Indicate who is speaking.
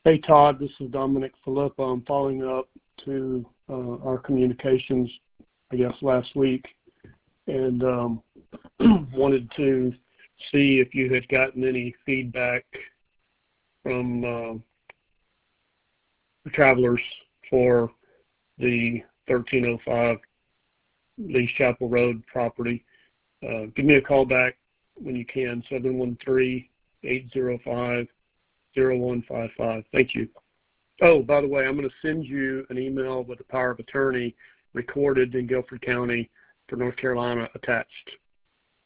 Speaker 1: Hey, Todd, this is Dominic Filippo. I'm following up to our communications, I guess, last week, and wanted to see if you had gotten any feedback from the travelers for the 1305 Lee's Chapel Road property. Give me a call back when you can, 713-805-0155. Thank you. Oh, by the way, I'm going to send you an email with the power of attorney recorded in Guilford County for North Carolina attached.